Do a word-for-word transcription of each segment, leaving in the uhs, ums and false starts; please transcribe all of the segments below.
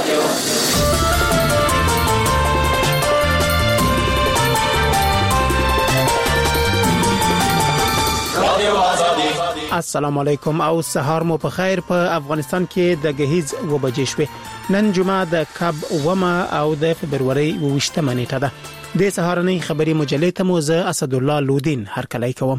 رادیو. السلام علیکم او سهار مو په خیر. په افغانستان کې د غهیز و بجې شوې. نن جمعه د کب ومه او د فبرवरी وشتمه نیټه ده. د سهارنۍ خبري مجلې ته مو زه اسد الله لودین هر کله کوم.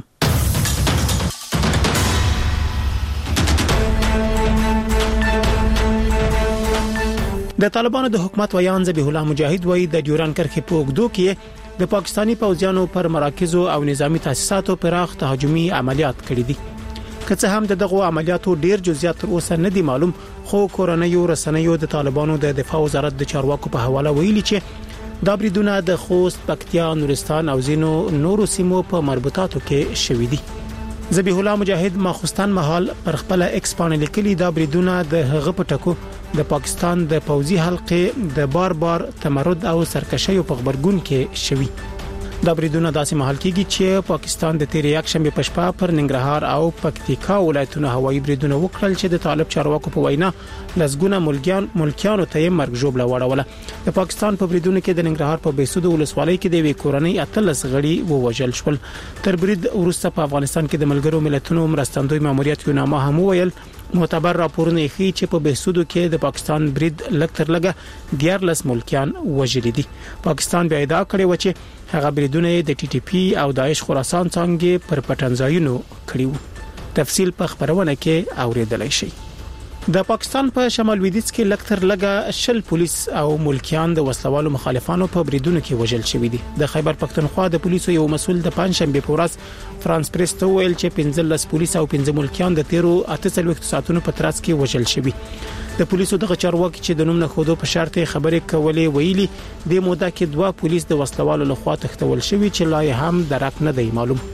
د طالبانو د حکومت ویان ذبیح الله مجاهد وایي د ډیوران کرښې په اوږدو کې د پاکستانی پوځیانو پر مراکزو او نظامی تاسیساتو پراخ تهاجمي عملیات کړي دي. که څه هم دغه عملیاتو ډیر جزئیات تر اوسه نه دي معلوم، خو کورنیو رسنیو د طالبانو د دفاع وزارت د چارواکو په حواله ویلي چې دا بریدونه د خوست، پکتیا، نورستان او زینو نورو سیمو په مربوطاتو کې شوي دي. ذبیح الله مجاهد ماخستان مهال پر خپل ایکس باندې لیکلي دا بریدونه د هغه پټکو د پاکستان د پوځي حلقې د بار بار تمرد او سرکشي په خبرګون کې شوي. دا بریدونه داسې مهال کېږي چې پاکستان د تیر یک شنبه په شپه پر ننګرهار او پکتیکا ولایتونو هوایي بریدونه وکړل چې د طالب چارواکو په وینا لسګونه ملکیان ملکیانو ته مرګ جوړه وړوله. د پاکستان په بریدونو کې د ننګرهار په بیسود ولسوالۍ کې د وی کورنۍ اتلس غړي ووژل شول. تر برید وروسته په افغانستان کې د ملګرو ملتونو مرستندوی ماموریت یو نامه هم ویل معتبر راپورونه ښیي چې په بهسودو کې د پاکستان برید لکتر لګه دیارلس ملکیان وژلي دي. پاکستان بیا ادعا کړې و چې هغه بریدونه د ټي ټي پی او داعش خراسان څنګه پر پټنځایونو کړی وو. تفصیل په خبرونه کې اوریدلای شي. د پاکستان په شمال لویدیځ کې لکتر لګه شل پولیس او ملکیان د وسلوالو مخالفانو په بریدونو کې وژل شوي دي. د خیبر پختونخوا د پولیسو یو مسول د پنځشنبه په ورځ فرانس پریس ته ویل چې پنځلس پولیس او پنځه ملکیان د تیرو اته څلوېښت ساعتونو په ترڅ کې وژل شوي. د پولیسو دغه چارواکي چې د نوم نه خودو په شرط خبرې کولې ویلي د موده کې دوه پولیس د وسلوالو لخوا تختول شوي چې لا هم درک نه دی معلوم.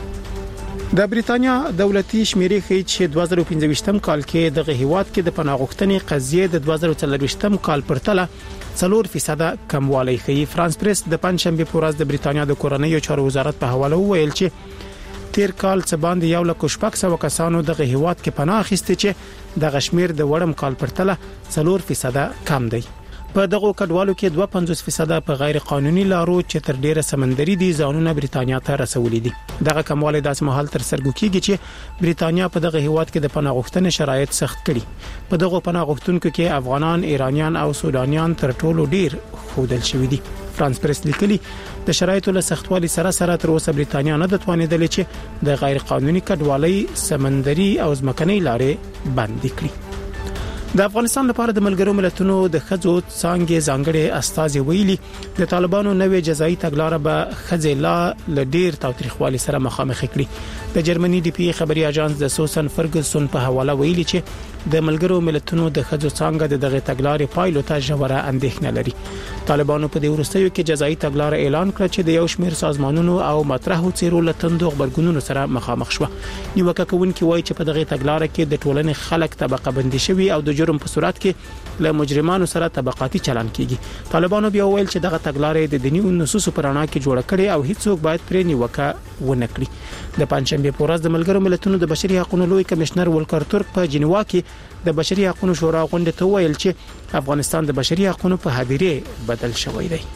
د بریتانیا دولتي شمیرې ښیي چې دوه زره پنځه کال کې د هیواد کې د پناه غوښتنې قضیې د دوه زره څلور کال پرتله څلور فیصد کموالی ښیي. فرانس پریس د پنځشنبه په ورځ د بریتانیا د کورنیو چارو وزارت په حواله ویل چې تیر کال څه باندې یو لک شپږ سوه کسانو د هیواد کې پناه اخیستي چې د غشمیر د وړم کال پرتله څلور فیصد کم دی. په دغه کډوالو کې دوه پنځوس فیصد په غیر قانوني لارو چې تر ډیره سمندري دي ځانونه بریتانیا ته رسولي دي. دغه کموالی داسې مهال تر سرګو کېږي چې بریتانیا په دغه هیواد کې د پناه غوښتنې شرایط سخت کړي. په دغه پناه غوښتونکو کې افغانان، ایرانیان او سودانیان تر ټولو ډیر خودل شوي دي. فرانس پریس لیکلي د شرایطو له سختوالي سره سره تر اوسه بریتانیا نه د توانیدلې چې د غیر قانوني کډوالۍ سمندري او ځمکنۍ لارې بند کړي. د افغانستان لپاره د ملګرو ملتونو د خځو څنګه ځانګړي استازي ویلي د طالبانو نوې جزایي تګلارې به خځې لا لډیر تاوتریخوالي سره مخامخ کړي. د جرمني ډي پی خبري اژانس د سوسن فرګسون په حواله ویلي چې د ملګرو ملتونو د خځو څنګه دغه تګلارې پایلو ته ژوره اندېښنه لري. طالبانو په دې وروستیو کې جزایي تګلارې اعلان کړ چې د یو شمېر سازمانونو او مطرحو څیرو لتندو خبرګونونو سره مخامخ شو. نیوکه کوونکي وایي چې په دغه تګلارې کې د ټولنې خلک طبقه بندي شوي او د جرم په صورت کې له مجرمانو سره طبقاتي چلن کیږي. طالبانو بیا ویل چې دغه تګلارې د دینی نصوصو پر اړه کې جوړه کړي او هیڅوک باید پرې نیوکه ونه کړي. د پنځشنبه په ورځ د ملګرو ملتونو د بشري حقوقو لوی کمشنر ولکر ترک په جنیوا کې د بشري حقوقو شورا غونډه ته ویل چې افغانستان د بشري حقوقو په هدیره بدل شوی دی.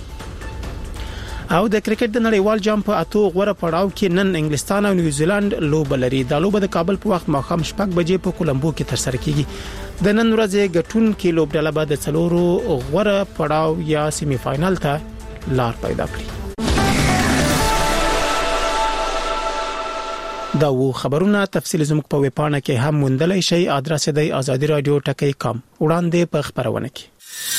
او د کرکټ د نړیوال جام په اتو غوړه پړاو کې نن انګلستان او نیوزیلند لوبه لري. د لوبه د کابل په وخت ماښام شپږ بجې په کولمبو کې ترسره کیږي. د نن ورځې ګټون کې لوبډله به د څلورو غوړه پړاو یا سیمی فائنل ته لار پیدا کړي. دا و خبرونه تفصیل زموږ په ویبپاڼه کې هم موندلای شئ. ادرس دی ازادي رادیو ټکی کام. وړاندې په خبرونه کې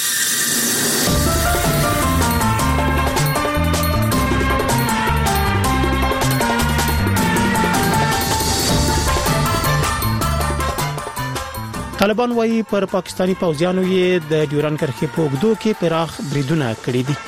طالبان وايي پر پاکستانی پوځیانو یې د ډیوران کرښې په اوږدو کې پراخ بریدونه کړي دي.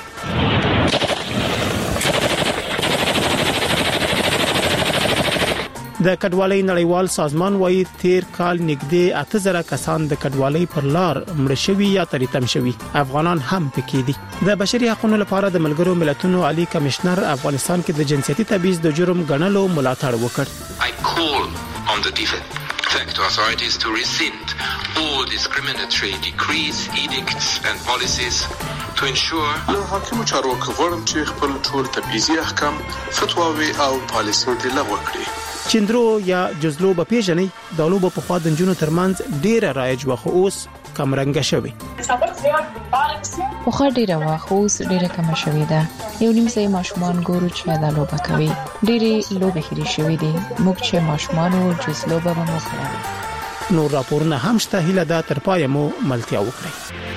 د کډوالۍ نړیوال سازمان وايي تیر کال نږدې اته زره کسان د کډوالۍ پر لار مړ شوي یا تریتم شوي. افغانان هم پکې دي. د بشري حقوقو لپاره د ملګرو ملتونو عالی کمشنر افغانستان کې د جنسيتي تبعیض د جرم ګڼلو ملاتړ وکړ. I call on the defense thank to authorities to rescind all discriminatory decrees, edicts and policies to ensure له حاکمو چارواکو غواړم چې خپل ټول تبعیضي احکام فتواوي او پالیسي دې لغوه کړي. چندرو یا جزلو په پیژنې د لوبو په خوا د جنونو ترمنځ ډیره رایج وخه اوس کمرنګ شوی. په خا ډیره واخ اوس ډیره کم شوی ده. یو نیم سې ماشومان ګورو چې دا لوبه کوي. ډیره لوبه خري شوی دي. موږ چې ماشومان او جزلو به مو کوي. نو راپورونه هم شته هله دا تر پای مو ملتیا وکړي.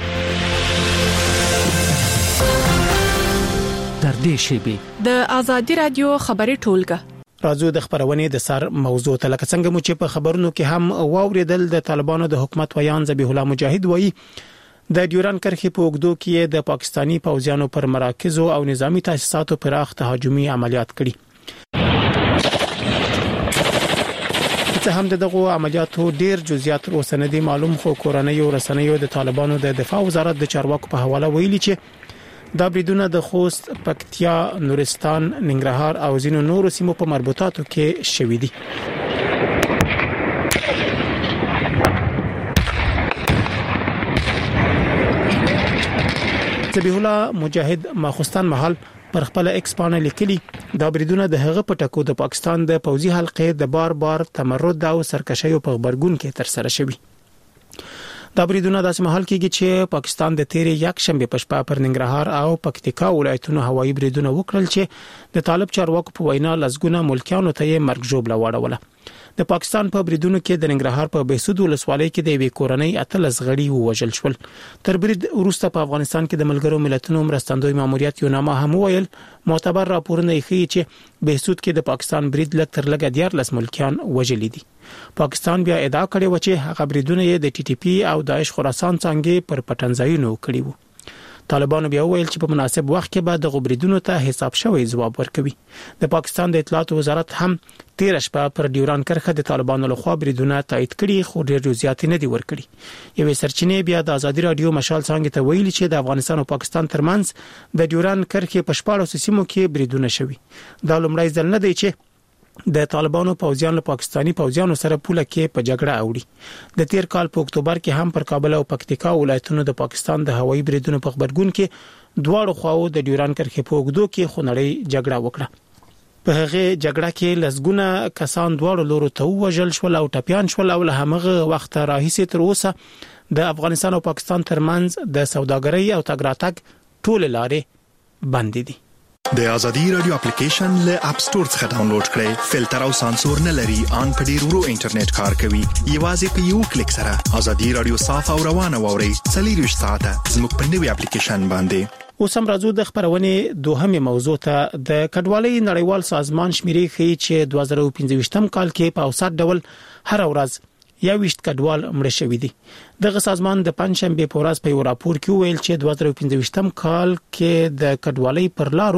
در دې شیبي د ازادي رادیو خبري ټولګه راځو د خبرونې د سر موضوع ته لکه څنګه مو چې په خبرونو کې هم واوریدل د طالبانو د حکومت ویان ذبیح الله مجاهد وایي د ډیوران کرښې په اوږدو کې د پاکستانی پوځیانو پر مراکزو او نظامی تاسیساتو پراخ تهاجمي عملیات کړي. څه هم دغه عملیاتو ډیر جزئیات اوسنه دي معلوم خو کورنۍ او رسنیو د طالبانو د دفاع وزارت د چارواکو په حواله ویلي چې دا بریدونه د خوست، پکتیا، نورستان، ننګرهار او ځینو نورو سیمو په مربوطاتو کې شوې دي. ذبیح الله مجاهد ماخستان محل پر خپل ایکس باندې لیکلي دا بریدونه د هغه پټکو د پاکستان د پوځي حلقې د بار بار تمرد او سرکشیو په خبرګون کې تر سره شوي. دا بریدونه داسې محل کېږي چې پاکستان د تیرې یک شنبه په شپه پر ننګرهار او پکتیکا ولایتونو هوایي بریدونه وکړل چې د طالب چارواکو په وینا لزګونه ملکیانو ته یې مرګ ژوبله واړوله. د پاکستان په بریدونو کې د ننګرهار په بهسود ولسوالۍ کې د یوې کورنۍ اتلس غړي ووژل شول. تر برید وروسته په افغانستان کې د ملګرو ملتونو مرستندوی ماموریت یو نامه هم ویل معتبر راپورونه ښیي چې بهسود کې د پاکستان برید لږ تر لږه دیارلس ملکیان وژلي دي. پاکستان بیا ادعا کړې و چې هغه بریدونه یې د ټي ټي پی او داعش خراسان څنګه پر پټنځایونو کړی وو. طالبانو بیا ویل چې په مناسب وخت کې به د غبريدونو ته حساب شوی جواب ورکوي. د پاکستان د اطلاعات وزارت هم تیر شپه پر ډیوران کرښه د طالبانو لخوا بریدونه تایید کړي خو ډیر جزئیات نه دي ورکړي. یوې سرچینې بیا د ازادي رادیو مشال څنګه ته ویلي چې د افغانستان او پاکستان ترمنځ د ډیوران کرښې په شپږ سیمو کې بریدونه شوي. دا لومړی ځل نه دی چې د طالبانو پوځیان له پاکستانی پوځیانو سره پوله کې په جګړه اوړي. د تیر کال په اکتوبر کې هم پر کابل او پکتیکا ولایتونو د پاکستان د هوایي بریدونو په خبرګون کې دواړو خواو د ډیوران کرښې په اوږدو کې خونړۍ جګړه وکړه. په هغه جګړه کې لزګونه کسان دواړو لورو ته وژل شول او ټپيان شول او له هغه وخت راهیسې تر اوسه د افغانستان او پاکستان ترمنځ د سوداګرۍ او تګ راتګ ټول لارې بند دي. د ازادي رادیو اپلیکیشن له اپ ستور څخه ډاونلوډ کړئ. فلټر او سانسور نه لري، ان په ډیر ورو انټرنیټ کار کوي. یوازې په یو کلیک سره ازادي رادیو صاف او روانه ووري. څلور ساعته زموږ په نوي اپلیکیشن باندې. اوس هم راځو د خبرونې دوهمه موضوع ته. د کډوالۍ نړیوال سازمان شمیرې ښیي چې دوه زره پنځه کال کې په اوسط ډول هر ورځ یا وشت کډوال مړ شوی دي. دغه سازمان د پنځشنبه په ورځ په یو راپور کې ویل چې دوه زره پنځه کال کې د کډوالۍ پر لارو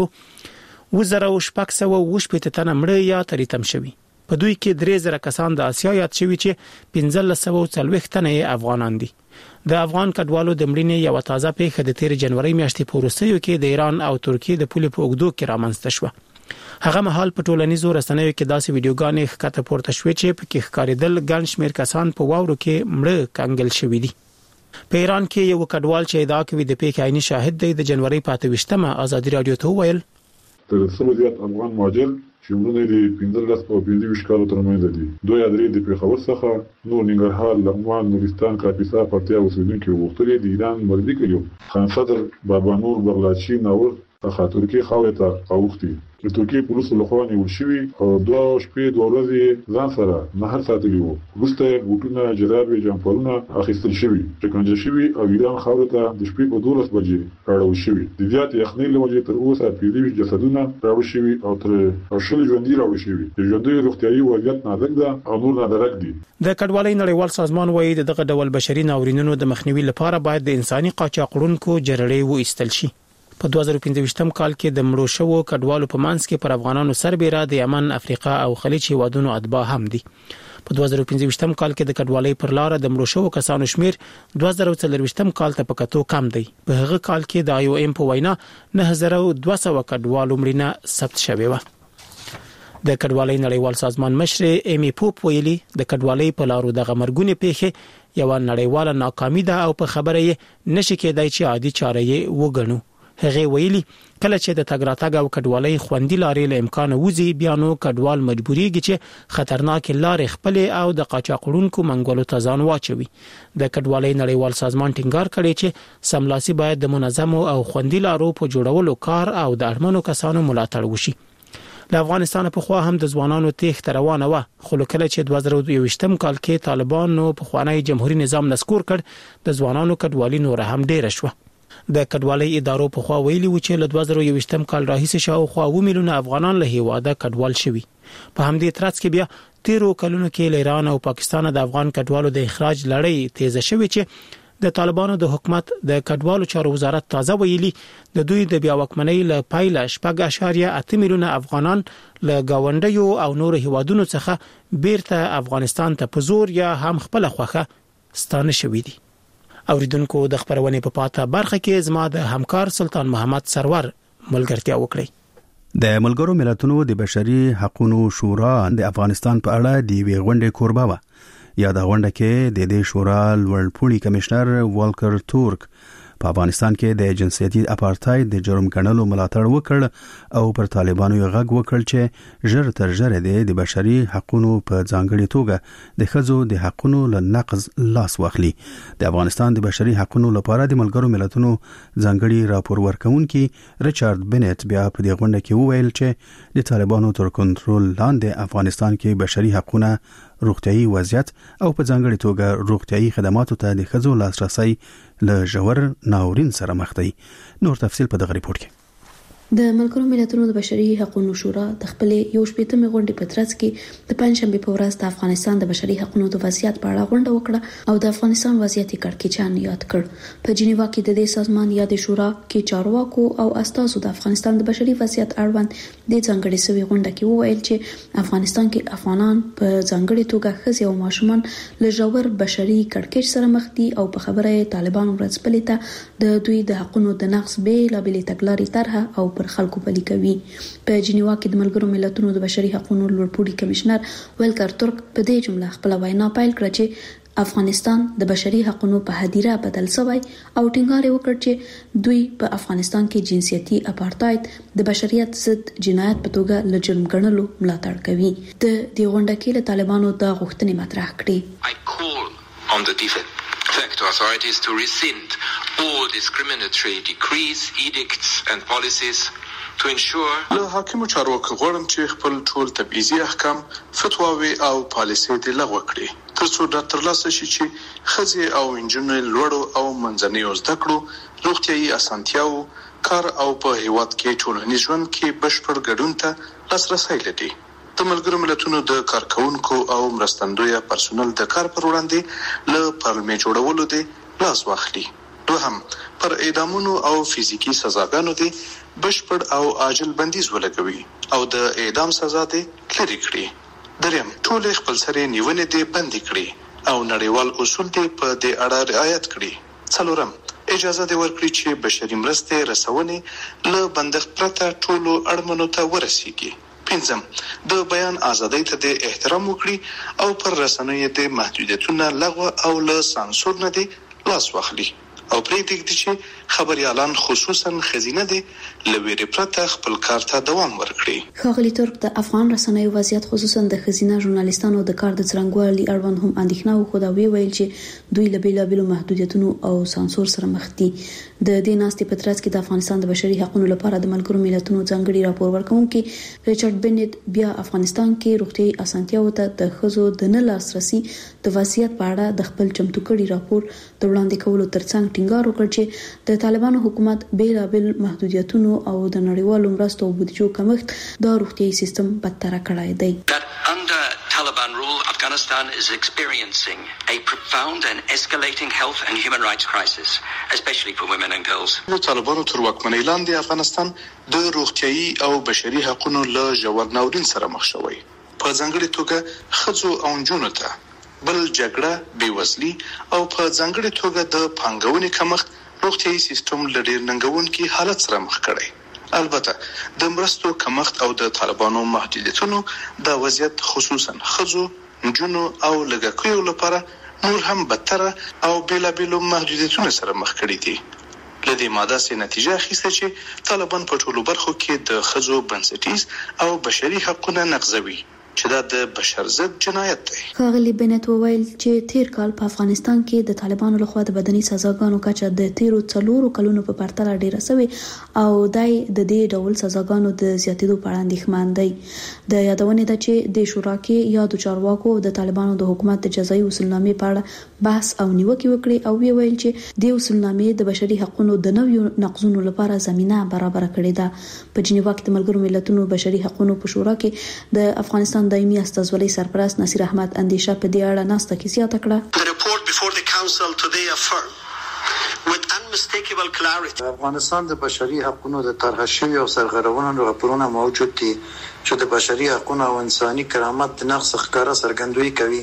وزره او شپږ سوه اووه شپږ تنه مړ یا تریتم شوی. په دوی کې درې زره کسان د اسیا یاد شوی چې پنځه سوه څلوېښت تنه افغانان دي. د افغان کډوالو د مړینې یو تازه پیښه د تیر جنوري میاشتې په وروستیو کې د ایران او ترکیې د پولې په اوږدو کې رامنځته شوه. هغه مهال په ټولنیزو رسنیو کې داسې ویډیوګانې ښکته پورته شوې چې په کې ښکارېدل ګڼ شمېر کسان په واورو کې مړه کنګل شوي دي. په ایران کې یو کډوال چې ادعا کوي د پیښې عیني شاهد دی د جنوري په اته ویشتمه ازادي رادیو ته وویل تر څو زیات افغان مهاجر چې مونږ د پنځلس او پنځه ویشت کالو ترمنځ دي. دوی درې د پیښور څخه نور ننګرهار، لغمان، نورستان، کاپیسا، پکتیا اوسیدونکي وغوښتل دي ایران مرګ کړي. خان صدر، بابا نور، بغلاچی، ناور څخه ترکیه خاورې ته اوختي. د ترکیې پولیسو لخوا نیول شوي او دوه شپې دوه ورځې ځان سره نهر ساتلي وو. وروسته یې بوټونه، جرابې، جامپرونه اخیستل شوي، شکنجه شوي او ایران خاورې ته د شپې په دولس بجې راوړل شوي. د زیاتې یخنۍ له وجې تر اوسه پنځه ویشت جسدونه راوړل شوي او تر شل ژوندي راوړل شوي. د ژوندیو روغتیايي وضعیت نازک ده او نور نادرک دي. د کډوالۍ نړیوال سازمان وايي دغه ډول بشري ناورینونو د مخنیوي لپاره باید د انساني قاچاقړونکو جرړې وایستل شي. په دوه زره پنځه کال کې د مړو شوو کډوالو په منځ کې پر افغانانو سربېره د یمن، افریقا او خلیج هیوادونو اتباع هم دي. په دوه زره پنځه کال کې د کډوالۍ پر لار د مړو شوو کسانو شمیر دوه زره څلور کال ته پکاتو کم دی. په هغه کال کې د آی او ایم په وینا نه هزار دوه سوه کډوالو مړینه ثبت شوې و. د کډوالۍ نړیوال سازمان مشر ایمی پوپ ویلي د کډوالۍ په لارو د غمرګونې پیښه یو نړیواله ناکامي ده او په خبره یې نشي کېدای چې عادي چاره یې وګڼو. هغه ویلي کله چې د تګراتګ او کډوالۍ خوندي لارې له امکان وزي بیا نو کډوال مجبوريږي چې خطرناک لارې خپل او د قاچاقړونکو منګولو ته ځان واچوي. د کډوالۍ نړیوال سازمان ټینګار کړی چې سملاسي باید د منظم او خوندي لارو په جوړولو کار او د اړمنو کسانو ملاتړ وشي. له افغانستان په خوا هم د ځوانانو تېښته روانه و، خو کله چې دوه زره یو ویشتم کال کې طالبانو په خوانی جمهوریت نظام نسکور کړ د ځوانانو کډوالۍ نور هم ډېر شو. د کډوالۍ ادارو په خوا ویلي و چې له دوه زره یو ویشتم کال راهیسې شاوخوا اووه میلیونه افغانان له هیواده کډوال شوي. په همدې ترڅ کې بیا تیرو کلونو کې له ایران او پاکستان د افغان کډوالو د اخراج لړۍ تیزه شوې چې د طالبانو د حکومت د کډوالو چارو وزارت تازه ویلي د دوی د بیا واکمنۍ له پایله شپږ اعشاریه اته میلیونه افغانان له گاونډیو او نور هیوادونو څخه بیرته افغانستان ته په زور یا هم خپل خوخه ستانه شوي دي. اوریدونکو د خبرونې په پاته برخه کې زما د همکار سلطان محمد سرور ملګرتیا وکړي. د ملګرو ملتونو د بشري حقوقو شورا د افغانستان په اړه د وی غونډې کوربه و. یا د غونډه کې د دې شورا لوړپوړي کمشنر والکر تورک په افغانستان کې د جنسیتي اپارټاید د جرم ګڼلو ملاتړ وکړ او پر طالبانو یې غږ وکړ چې ژر تر ژره د بشري حقوقو په ځانګړي توګه د ښځو د حقوقو له نقض لاس واخلي. د افغانستان د بشري حقوقو لپاره د ملګرو ملتونو ځانګړي راپور ورکونکي ریچارډ بنت بیا په دې غونډه کې وویل چې د طالبانو تر کنټرول لاندې افغانستان کې بشري حقوقونه، روغتيایي وضعیت او په ځانګړي توګه روغتيایي خدماتو ته د ښځو لاسرسي له ژور ناورین سره مخ دي. نور تفصیل په دغه ریپورت کې. د ملګرو ملتونو د بشري حقوقو شورا د خپل یو شپږمې غونډې په ترڅ کې د پنځشنبه په ورځ د افغانستان د بشري حقوقو د وضعیت په اړه غونډه وکړه او د افغانستان وضعیت کړکېچن یاد کړ. په جنیوا کې د دې سازمان یا د شورا کې چارواکو او استازو د افغانستان د بشري وضعیت اړوند د ځانګړي سوي غونډه کې وویل چې افغانستان کې افغانان په ځانګړي توګه ښځې او ماشومان له ژور بشري کړکېچ سره مخ دي او په خبره طالبان ورځپلې ته د دوی د حقوقو د نقض به لابلې تګلارې طرحه او پر خلکو پلي کوي. په جنیوا کې د ملګرو ملتونو د بشري حقوقو لوړپوړي کمشنر والکر تورک په دې جمله خپل وینا پیل کړه چې افغانستان د بشري حقوقو په هدیره بدل شوی او ټینګار وکړ چې دوی په افغانستان کې جنسیتي اپارټاید د بشریت ضد جنایت په توګه له جرم ګڼلو ملاتړ کوي. د دې غونډه کې له طالبانو د غوښتنې مطرح کړې. I call on the defecto authorities to rescind all discriminatory decrees, edicts and policies to ensure له حاکمو چارواکو غواړم چې خپل ټول تبعیضي احکام، فتواوي او پالیسۍ دې لغوه کړي ترڅو دا ترلاسه شي چې ښځې او نجونې لوړو او منځنیو زده کړو، روغتیایي اسانتیاو، کار او په هیواد کې ټولنیز ژوند کې بشپړ ګډون ته لاسرسی لري. د ملګرو ملتونو د کارکونکو او مرستندویه پرسونل د کار پر وړاندې له پلمې جوړولو دې لاس واخلي. دوهم، پر اعدامونو او فزیکی سزاګانو دې بشپړ او عاجل بندیز ولګوي او د اعدام سزا دې لرې کړي. دریم، ټول خپل سره نیونې دې بندي کړي او نړیوال اصول دې په دې اړه رعایت کړي. څلورم، اجازه دې ورکړي چې بشري مرستې رسونې له بندښت پرته ټولو اړمنو ته ورسیږي. پنځم، د بیان ازادۍ ته دې احترام وکړي او پر رسنیو دې محدودیتونه لغوه او له سانسور نه دې لاس واخلي او پرېږدي چې خبريالان خصوصا خزینه دي لویری پرته خپل کار ته دوام ورکړي. ښاغلي ترک د افغان رسنیو وضعیت خصوصا د خزینه ژورنالیستانو د کار د څرنګوالي اړوند هم اندېښنه وښوده او ویل چې دوی له بیلابیلو محدودیتونو او سانسور سره مخ دي. د دې ناستې په ترڅ کې د افغانستان د بشري حقوقو لپاره د ملګرو ملتونو ځانګړي راپور ورکونکي ریچارډ بنت بیا افغانستان کې روغتيایي اسانتیاو ته د ښځو د نه لاسرسي د وضعیت په اړه د خپل چمتو کړي راپور د وړاندې کولو ترڅنګ ټینګار وکړ چې د طالبانو حکومت بیلابل محدودیتونو او د نړیوالو مرستو او بودیجو کمښت د روغتيایي سیستم بدتر کړای دی. Under Taliban rule, Afghanistan is experiencing a profound and escalating health and human rights crisis, especially for women and girls. د طالبانو تر واکمنۍ لاندې افغانستان د روغتيایي او بشري حقوقو له ژور ناورین سره مخ شوی. په ځانګړي توګه ښځو او نجونو ته بل جګړه، بیوزلي او په ځانګړي توګه د پانګونې کمښت روغتيایي سیستم له ډېر ننګونکي حالت سره مخ کړی. البته د مرستو کمښت او د طالبانو محدودیتونو د وضعیت خصوصا خځو، نجونو او لږکیو لپاره نور هم بدتر او بېلابېلو محدودیتونو سره مخ کړي دي. لدې ماده سي نتیجه اخیسته چې طالبان په ټولو برخو کې د خځو بنسټیز او بشري حقوقونه نقضوي، چې دا د بشر ضد جنایت دی. ښاغلي بنت وویل چې تیر کال په افغانستان کې د طالبانو لخوا د بدني سزاګانو کچه د تیرو څلورو کلونو په پرتله ډیره شوې او دای د دې ډول سزاګانو د زیاتېدو په اړه اندېښمن دی. د یادونه ده چې د شورا کې یا د چارواکو د طالبانو د حکومت د جزایي اصولنامې په اړه بحث او نیوکه وکړي او ویل چې د اصولنامې د بشري حقوقو د نویو نقضونو لپاره زمينه برابر کړې ده. په جنیوا کې د ملګرو ملتونو بشري حقوقو په شورا کې د افغانستان دایمي استازولۍ سرپرست نصیر احمد اندیشه په دې اړه ناسته کې زیاته کړه. The report before the council today affirmed with unmistakable clarity افغانستان د بشري حقوقو د طرح شوی او سرغړونو راپورونه موجود دي چې د بشري حقوقو او انساني کرامت د نقض ښکارا څرګندوي کوي.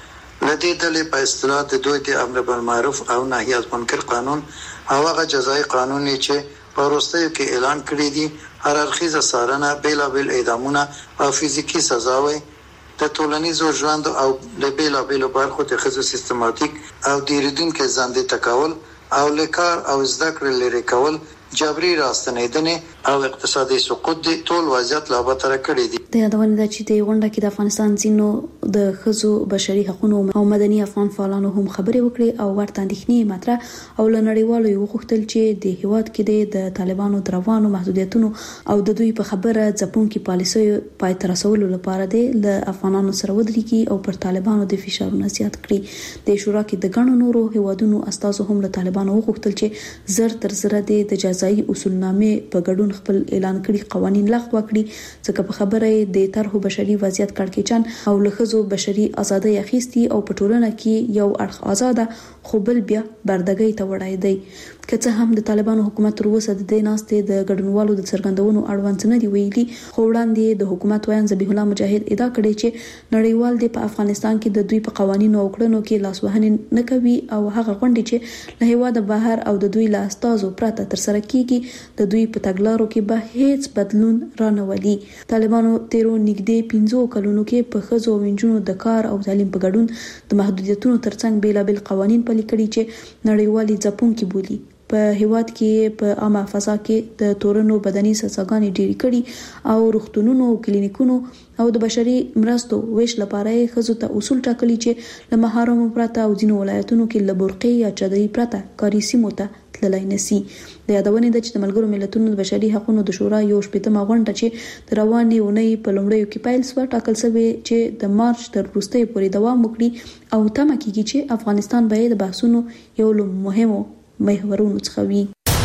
لدې ډلې په اصطلاح د دوی د امر بالمعروف او نهي عن منکر قانون او هغه جزایي قانون چې په وروستیو کې اعلان کړی دي هر اړخیزه څارنه، بیلابیل اعدامونه او فزیکي سزاوي، د ټولنیزو ژوند او د بیلابیلو برخو د ښځو سیستماتیک او ډیریدونکو ځانډي تکول او لیکار او زده کړې لري کول، جبري راستنیدنې او اقتصادي سقوط دي ټول وضعیت لا بدتر کړی دي. د یادونه ده چې د غونډه کې د افغانستان ځینو د ښځو بشري حقوقو او مدني افغان فعالانو هم خبرې وکړي او ورته اندېښنې مطرح او لنړیوالو یو غوښتل چې د هیواد کې د طالبانو د روانو محدودیتونو او د دوی په خبره ځپونکي پالیسۍ پای ته رسولو لپاره د افغانانو سره ودرېږي او پر طالبانو د فشارونو زیات کړي. د شورا کې د ګڼو نورو هیوادونو استازو هم له طالبانو وغوښتل چې زر تر زر د جزایي اصولنامې په ګډون خپل اعلان کړي قوانين لغوه کړي، ځکه په خبره د طرحو بشري وضعیت کړکېچن او لخصو بشري ازادي اخیستي او په ټولنه کې یو اړخ آزاده خو بل بیا بردګۍ ته وړای دی. که څه هم د طالبانو حکومت تر اوسه د دې ناستې د ګډونوالو د څرګندونو اړوند نه دی ویلي، خو وړاندې د حکومت وایي ذبیح الله مجاهد ادعا کړې چې نړیوال د په افغانستان کې د دوی په قوانینو او کړنو کې لاسوهنه نه کوي او هغه غونډې چې له هیواده بهر او د دوی له استازو پرته تر سره کیږي د دوی په تګلارو کې به هیڅ بدلون رانولي. طالبانو تیرو نږدې پنځو کلونو کې په ښځو او نجونو د کار او تعلیم په ګډون د محدودیتونو ترڅنګ بیلابل قوانین پلي کړي چې نړیوالي ځپونکي بولي. په هیواد کې په عامه فضا کې د تورنو بدني سزاګانې ډېری کړي او روغتونونو او کلینیکونو او د بشري مرستو ویش لپاره ښځو ته اصول ټاکلي چې له محارمو پرته او ځینو ولایتونو کې له برقې یا چادري پرته کاري سیمو ته تللی نسی. د یادونه ده چې د ملګرو ملتونو د بشري حقوقو د شورا یو شپږمه غونډه چې د روانې اونۍ په لومړیو کې پیل شوه ټاکل شوی چې د مارچ تر وروستۍ پورې دوام وکړي او تمه کیږي چې افغانستان به د بحثونو یو له مهمو محورونو څخه وي.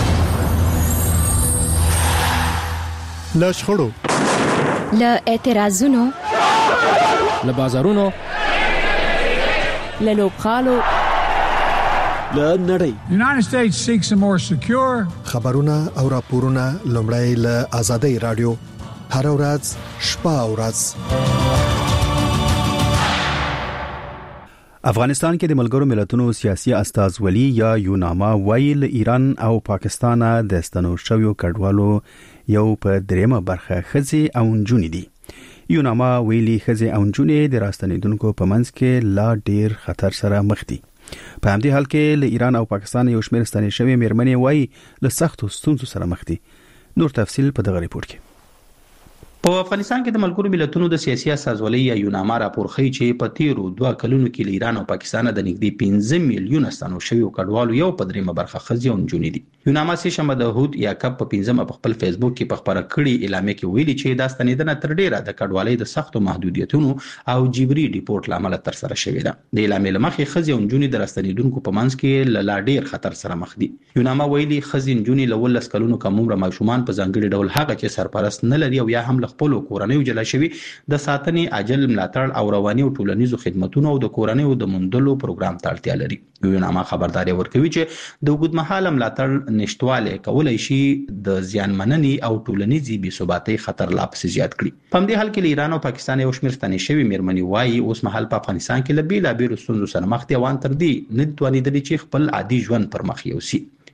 له شخړو، له اعتراضونو، له بازارونو، له لوبغالو، له نړۍ. United States seeks a more secure خبرونه او راپورونه لومړی له آزادۍ رادیو هر ورځ شپه او ورځ. افغانستان کې د ملګرو ملتونو سیاسي استازولي یا یوناما ویل ایران او پاکستان د ستنو شویو کډوالو یو په دریمه برخه خزي او نجونې دي. یوناما ویلي خزي او نجونې د راستنیدونکو په منځ کې لا ډیر خطر سره مخ دي. په همدې حال کې له ایران او پاکستان یو شمېر ستنې شوی مېرمنې وایي له سختو ستونزو سره مخ دي. نور تفصیل په دغه ریپورت کې. په افغانستان کې د ملګرو ملتونو د سیاسي استازولۍ یا یوناما راپور ښیي چې په تیرو دوه کلونو کې له ایران او پاکستان د نږدې پنځه میلیونه ستنو شویو کډوالو یو په دریمه برخه ښځې او نجونې دي. یوناما سې شنبه د هود یعقوب په پنځمه په خپل فیسبوک کې په خبره کړې اعلامیه کې ویلي چې دا ستنېدنه تر ډیره د کډوالۍ د سختو محدودیتونو او جبري ډیپورت لامل تر سره شوې ده. د اعلامیې لمخې ښځې او نجونې د راستنېدونکو په منځ کې لا ډیر خطر سره مخ دي. یوناما ویلي ښځې نجونې له ولس کلونو کم عمره ماشومان په ځانګړي ډول هغه چې سرپرست نه لري او یا هم له خپل کورنۍ جلا شوی د ساتنې عاجل ملاتړ او رواني او ټولنیزو خدماتونو او د کورنۍ د موندلو پروګرام ته اړتیا لري. یوناما خبرداري ورکوي چې د اوږدمهاله ملاتړ نشټوالی کولای شي د زیانمننې او ټولنیزې بې ثباتۍ خطر لا پسې زیات کړي. په همدې حال کې له ایران او پاکستان یو شمېر ستنې شوي مېرمنې وایي اوس مهال په افغانستان کې له بېلابېلو ستونزو سره مخ دي او ان تر دې نه دي توانېدلي چې خپل عادي ژوند پر مخ یوسي.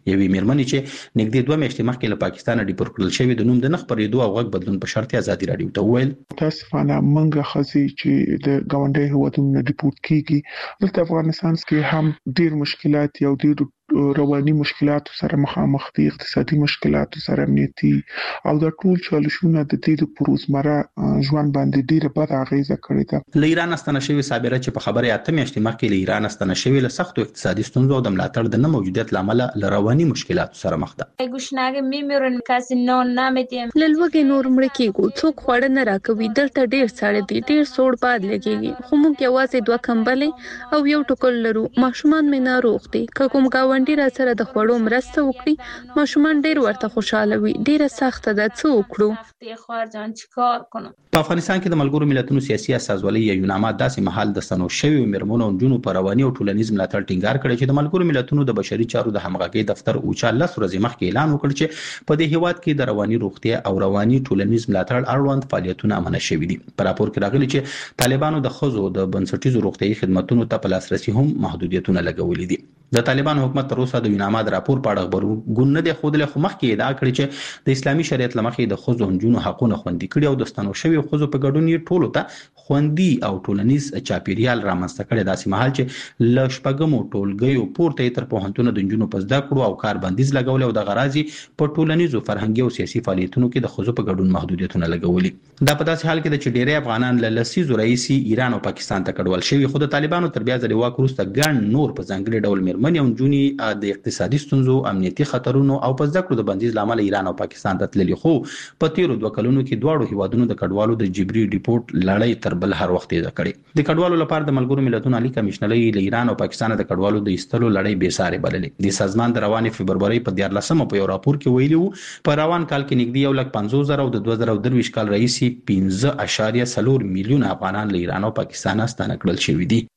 یوې میرمنې چې نږدې دوه میاشتې مخکې له پاکستان ډیپورټ کړل شوې د نوم د نه خپرېدو او غږ بدلون په شرط ازادي راډیو ته وویل تاسفانه منګه خزي چې د ګاونډي هیوادونو ډیپورټ کیږي دلته افغانستان کې هم ډیر مشکلات یو ډیر رواني مشکلات سره مخامخ دي اقتصادي مشکلات سره امنیتي او د ټول چالشونه د دې د پروزمره ژوند باندې ډیره بد اغیزه کړې ده. له ایران استنه شوی صابره چې په خبره اته میاشتې مخکې له ایران استنه شوی له سختو اقتصادي ستونزو او د ملاتړ د نه موجودیت لامل له رواني مشکلات سره مخ ده. ګوشناګ میمورن کاسي نو نامتیم للوګي نور مړ کېږو څوک خوړ نه راکوي دلته ډیر ساړه دي ډیر سوړ باد لګيږي خو موږ یوازې دوه کمبلې او یو ټوکر لرو ماشومان مې ناروغ دي کوم گاونډي را سره د خوړو مرسته وکړي ماشومان ډیر ورته خوشاله وي ډیره سخته ده څه وکړو خارجان چیکار کنم. په افغانستان کې د ملګرو ملتونو سیاسي اساسولۍ یونامه داسې محل د سنو شوی میرمنو او جنونو پر رواني او ټولنیز ملاتړ ټینګار کړی چې د ملګرو ملتونو د بشري چارو د همغږي دفتر اوچا لس ورځې مخکې اعلان وکړ چې په دې هیواد کې د رواني روغتیا او رواني ټولنیز ملاتړ اړوند فعالیتونه منع شوي دي. په راپور کې راغلي چې طالبانو د خزو د بنسټیزو روغتيایي خدماتو ته په لاسرسي هم محدودیتونه لګولې دي. د طالبان حکومت تر اوسه د یونامه د راپور په اړه خبرګون نه دی خوده خو مخکې ادعا کړې چې د اسلامي شریعت لمخې د خزو جنونو حقونه خوندي کړي او د ستنو شوی خزو په ګډون یې ټولو ته خوندي او ټولنیز چاپیریال رامنځته کړي داسې مهال چې ل شپږمو ټولګیو پورته تر پوهنتون د جنونو په زده کړو او کار بندیز لګول او د غرازي په ټولنیزو فرهنګي او سیاسي فعالیتونو کې د خزو په ګډون محدودیتونه لګولي. دا په داسې حال کې چې ډېری افغانان له لسیزو رئیسي ایران او پاکستان ته کډوال شوي خو د طالبانو تر بیا ځلې واک وروسته ګڼ نور په ځانګړي ډول میرمنې او نجونې د اقتصادي ستونزو امنیتي خطرونو او په زده کړو د بندیز لامل ایران او پاکستان ته تللي خو په تیرو دوه کلونو کې دواړو هیوادونو د کډوالو د جبري ډیپورټ لړۍ تر بل هر وخت یې کړې. د کډوالو لپاره د ملګرو ملتونو عالی کمشنرۍ له ایران او پاکستان د کډوالو د ایستلو لړۍ بې ساري بللې. د سازمان د رواني فبرवरी په دیارلسمه په یو راپور کې ویلي وو په روان کال کې نږدې یو لک پنځوس زره او د دوه زره درویشت کال رئیسي پنځه اعشاریه څلور میلیون افغانان له ایران او پاکستان ستانه کړل شوي دي.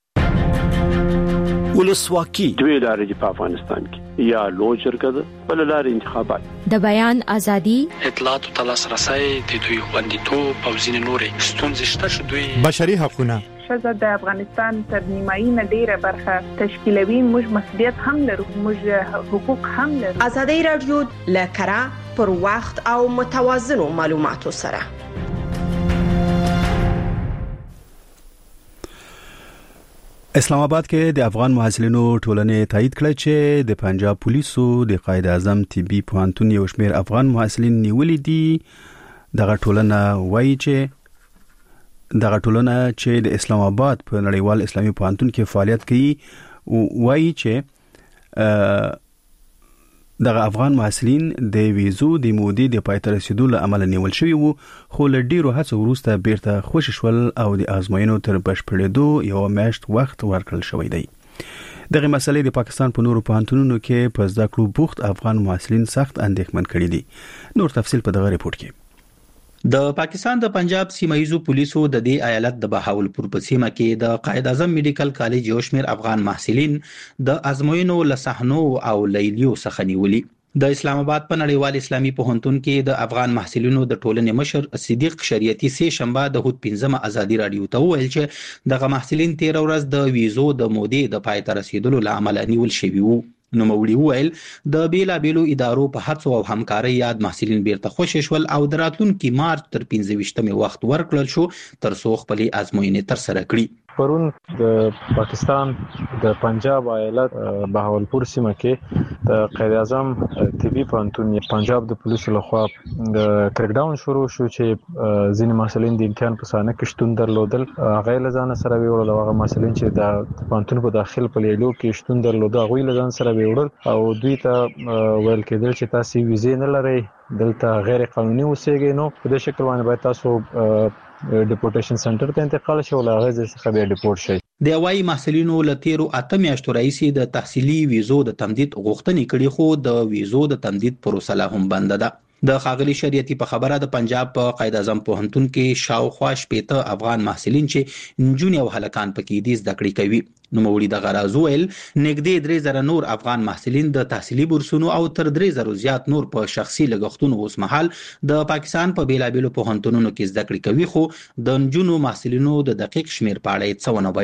ولسواکي دوی لارې په افغانستان کې یا لوی جرګه ده بل لارې انتخابات د بیان ازادي اطلاعات او لاسرسي د دوی خوندیتوب او ځینې نورې ستونزې شته چې دوی بشري حقوقونه ښځه د افغانستان تر نیمایي نه ډیره برخه تشکیلوي موږ مسؤلیت هم لرو موږ حقوق هم لرو. ازادي راډیو لکرا پر وخت او متوازنو معلوماتو سره اسلام آباد کې د افغان محصلینو ټولنې تایید کړ چې د پنجاب پولیسو د قائد اعظم طبي پوهنتون یو شمېر افغان محصلین نیولې دي. دغه ټولنه وایي چې دغه ټولنه چې د اسلام آباد په نړیوال اسلامي پوهنتون کې فعالیت کوي وایي چې دغه افغان محصلین د ویزو د مودې د پای ته رسیدو له امله نیول شوي وو خو له ډیرو هڅو وروسته بیرته خوشي شول او د ازموینو تر بشپړېدو یو میاشت وخت ورکړل شوی دی. دغه مسلې د پاکستان په نورو پوهنتونونو کې په زده کړو بوخت افغان محصلین سخت اندېښمن کړي دي. نور تفصیل په دغه ریپورت کې. د پاکستان د پنجاب سیمایزو پولیسو د دې ایالت د بهاولپور په سیمه کې د قائد اعظم میډیکل کالج یو شمېر افغان محصلین د ازموینو له صحنو او لیلیو څخه نیولي. د اسلام آباد په نړیوال اسلامي پوهنتون کې د افغان محصلینو د ټولنې مشر صدیق شریعتی سه شنبه د هوت پنځمه ازادي رادیو ته ویل چې دغه محصلین تیر ورځ د ویزو د مودې د پای ته رسیدلو لامل نیول شوي وو. نو موړي ویل د بیلا بیلو ادارو په هڅو او همکارۍ یاد محصلین بیرته خوشی شول او د راتلونکي مارچ تر پنځه ویشتمې وخت ورکړل شو تر څو خپلې ازموینې تر سره کړي. پرون د پاکستان د پنجاب ایالت بهاولپور سیمه کې د قائد اعظم طبي پوهنتون پنجاب د پولیسو لخوا د کریک ډاون شروع شو چې ځینې محصلین د امتحان په سانه کې شتون درلودل هغه له ځان سره ویوړل هغه محصلین چې د پوهنتون په داخل په لیلو کې شتون درلود هغه له ځان سره ویوړل او دوی ته ویل کېدل چې تاسو ویزې نه لرئ دلته غیر قانوني اوسئ نو په دې شکل باندې باید تاسو ډیپورټیشن سنټر ته انتقال شي او له هغه څخه به ډیپورټ شي. د وايي محصلینو له تیرو اته میاشتو رئیسي د تحصیلي ویزو د تمدید غوښتنې کړې خو د ویزو د تمدید پروسه لا هم بنده ده. د خاغلی شریعتی په خبره د پنجاب په قائد اعظم پوهنتون کې شاوخوا شپېته افغان محصلین چې نجونې او هلکان پکې دي زده کړې کوي. نو موړي د غرازویل نږدې درې زره نور افغان محصلین د تحصیلي بورسونو او تر درې زره زیات نور په شخصي لګښتونو اوس مهال د پاکستان په بیلابیلو پوهنتونونو کې زده کړې کوي خو د نجونو محصلینو د دقیق شمیر په اړه څه ونه ویل.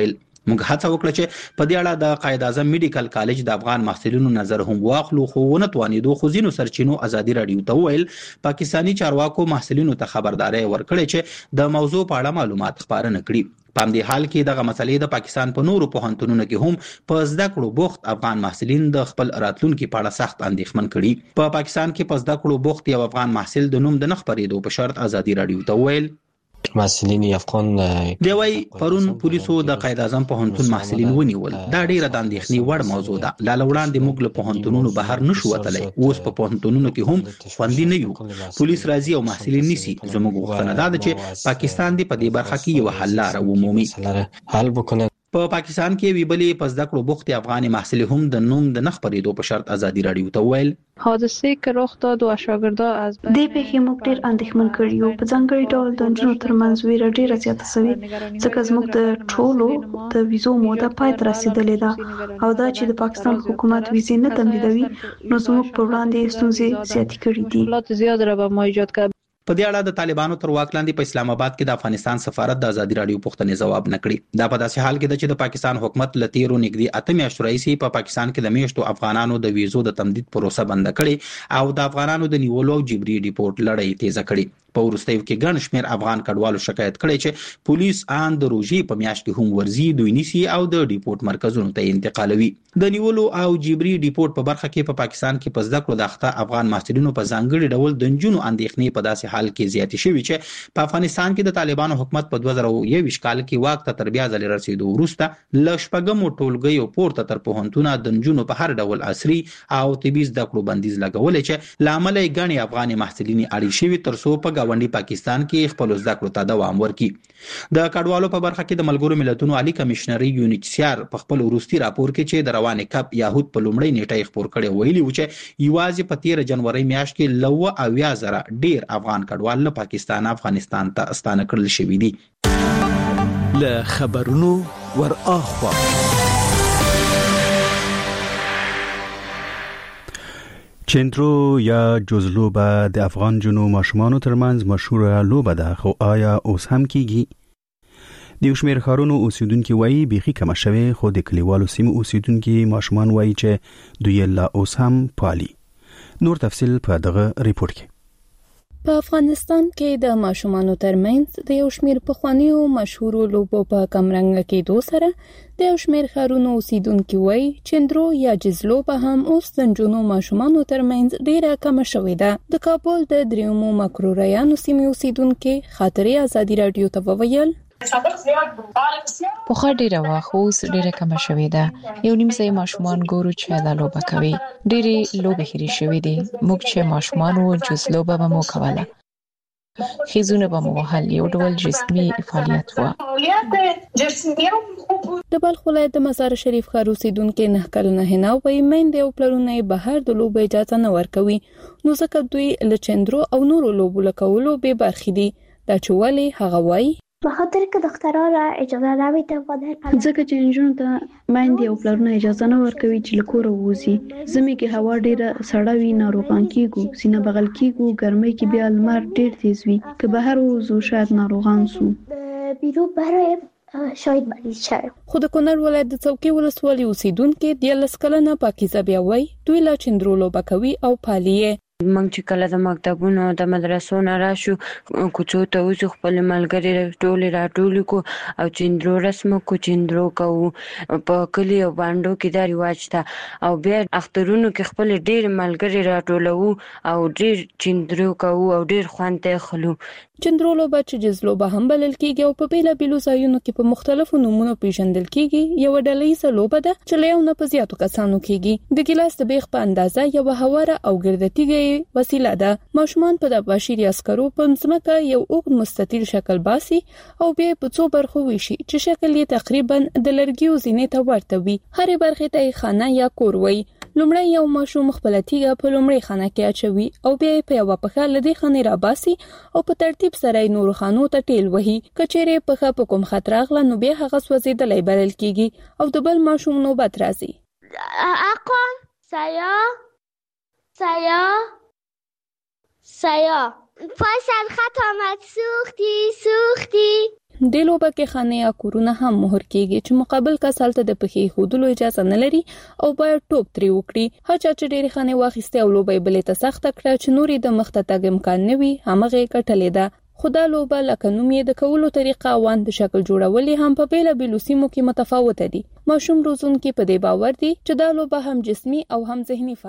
موږ هڅه وکړه چې په دې اړه د قائد اعظم میډیکل کالج د افغان محصلینو نظر هم واخلو، خو ونه توانېدو. خو ځینو سرچینو ازادي رادیو ته وویل پاکستانی چارواکو محصلینو ته خبرداري ورکړې چې د موضوع په اړه معلومات خپاره نه کړي. په همدې حال کې دغه مسلې د پاکستان په نورو پوهنتونونو کې هم په زده کړو بوخت افغان محصلین د خپل راتلونکي په اړه سخت اندېښمن کړي. په پا پاکستان کې په زده کړو بوخت یو افغان محصل د نوم د نه خپرېدو په شرط ازادي رادیو ته وویل محصلین افغان دی وای پرون پولیسو د قائد اعظم پوهنتون محصلین ونیول. دا ډیره د اندېښنې وړ موضوع ده. لا وړاندې موږ له پوهنتونونو بهر نشو وتلی، اوس په پوهنتونونو کې هم خوندي نه یو. پولیس راځي او محصلین نیسي. زموږ غوښتنه دا ده چې پاکستان دې په دې برخه کې یو حل لاره ومومي. حل بکنه. په پاکستان کې وی بلې په زده کړو بوخت افغان محصل هم د نوم د نه خپرېدو په شرط ازادي رادیو ته وویل حادثه که رخ داد و شاګردا از دې پیښې موږ ډېر اندېښمن کړي یو. په ځانګړي ډول د نجونو ترمنځ ویره ډېره زیاته شوې ځکه زموږ د ټولو د ویزو موده پای ته رسېدلې ده او دا چې د پاکستان حکومت ویزې نه تمدیدوي نو زموږ په وړاندې ستونزې زیاتې کړي دي. حالات زیات را به ما ایجاد کړ. په دې اړه د طالبانو تر واک لاندې په اسلام آباد کې د افغانستان سفارت د ازادي رادیو پوښتنې ځواب نه کړي. دا په داسې حال کې ده چې د پاکستان حکومت له تیرو نږدې اته میاشتو راهیسې په پاکستان کې د میاشتو افغانانو د ویزو د تمدید پروسه بند کړي او د افغانانو د نیولو او جبري ډیپورت لړۍ تیزه کړي. په وروستیو کې ګڼ شمېر افغان کډوالو شکایت کړی چې پولیس آن د روژې په میاشت کې هم ورزي دوی نیسي او د ډیپورت مرکزونو ته انتقالوي. د نیولو او جبري ډیپورت په برخه کې په پا پاکستان کې په زده کړو د اخته افغان محصلینو په ځانګړي ډول د نجونو اندېښنې په داسې حال کې زیاتې شوې چې په افغانستان کې د طالبانو حکومت په دوه زره یوویشت کال کې واک ته تر بیا ځلې رسېدو وروسته له شپږمو ټولګیو پورته تر پوهنتونه د نجونو په هر ډول عصري او طبي زده کړو بندیز لګولی چې له امله یې ګڼې افغانې محصلینې اړې شوي تر څو په ګاونډي پاکستان کې خپل زده کړو ته دوام ورکړي. د کډوالو په برخه کې د ملګرو ملتونو عالی کمشنري یونیچسیار په خپل وروستي راپور کې چې د روانې کپ یهود په لومړۍ نیټه یې خپور کړی ویلي و چې یوازې په تیره جنوري میاشت کې له اوه اویا زره ډیر افغان کډوال له پاکستان افغانستان ته ستانه کړل شوي دي. له خبرونو ور اخوا چندرو یا جزلوبه د افغان جنو ماشومانو ترمنځ مشهوره لوبه ده، خو آیا اوس هم کیږي؟ د یو شمېر ښارونو اوسیدونکي وایي بیخي کمه شوې، خو د کلیوالو سیمو اوسیدونکي ماشومان وایي چې دوی لا اوس هم پالي. نور تفصیل په دغه ریپورت کې. په افغانستان کې د ماشومانو ترمنځ د یو شمېر پخوانیو مشهورو لوبو په کمرنګ کېدو سره د یو شمېر ښارونو اوسیدونکي وایي چندرو یا جزلوبه هم اوس د نجونو ماشومانو ترمنځ ډېره کمه شوې ده. د کابل د دریمو مکروریانو سیمې اوسیدونکي خاطرې ازادي رادیو ته وویل پخوا ډیره وخت اوس ډیره کمه شوې ده. یو نیم ځای ماشومان ګورو چې دا لوبه کوي. ډېرې لوبې هېرې شوې دي. موږ چې ماشومان وو جز لوبه به مو کوله. خیزونه به مو وهل. یو ډول جسمي فعالیت و. د بلخ ولایت د مزار شریف ښار اوسیدونکي نه کلنه حنا وایي میندې او پلرونه یې بهر د لوبو اجازه نه ورکوي نو ځکه دوی له چندرو او نورو لوبو له کولو بې برخې دي. دا چې ولې هغه وایي به خاطر که دخترها را اجازه نمیده ځکه چې نجونو ته میندې او پلرونه اجازه نه ورکوي چې له کوره ووځي. ژمي کې هوا ډیره سړه وي، ناروغان کیږو، سینه بغل کیږو، ګرمۍ کې بیا لمر ډیر تیز وي، که بهر ووځو شاید ناروغان سو. بیرو برای شاید مریض شوم. خو د کونړ ولایت د څوکۍ ولسوالۍ اوسیدونکي دیارلس کلنه پاکیزه بیا وایي دوی لا چندرو لوبه کوي او پالي یې. موږ چې کله د مکتبونو د مدرسو نه راشو کوڅو ته وځو خپل ملګري ټولې راټولې کو او چندرو رسم کو چندرو کوو. په کلي او بانډو کې دا رواج ته او بیا اخترونو کې خپل ډېر ملګري راټولو او ډېر چندرو کوو او ډېر خوند ته خلو. چندرو لوبه چې جزلوبه هم بلل کېږي او په بیلابیلو ځایونو کې په مختلفو نومونو پیژندل کېږي یو ډلهییزه لوبه ده چې له یو نه په زیاتو کسانو کېږي. د ګیلاس د بیخ په اندازه یوه هواره او ګرده تیږه وسیله ده. ماشومان په د بشري عسکرو په ځمکه یو اوږد مستطیل شکل باسي او بیا په څو برخو ویشي چې شکل یې تقریبا د لرګیو زینې ته ورته وي. هرې برخې ته یې خانه یا کور وایي. لومړی یو ماشوم خپله تیږه په لومړۍ خانه کې اچوي او بیا یې په یوه پښه له دې خانې راباسي او په ترتیب سره یې نورو خانو ته ټیل وهي. که چیرې پښه په کوم خط راغله نو بیا هغه سوځېدلی بلل کېږي او د بل ماشوم نوبت راځي. اقام سیا سیا سیا پای سر خط آمد سوختی سوختی. د لوبه کې خانه یا کورونه هم مهر کیږي چې مقابل کس حالت د پخې خودلو اجازه نه لري او باید ټوپ تری وکړي. هڅه چې ډېری خانه واخیسته او لوبه بلې ته سخت کړه چې نوري د مخ ته تګ امکان نه وي همغه کټلې ده. خدا لوبه لکه نوم یې د کولو طریقه او د شکل جوړولې هم په بیل بیلو سیمو کې متفاوت دي. ماشوم روزونکي په دې باور دي چې دا لوبه هم جسمي او هم ذهني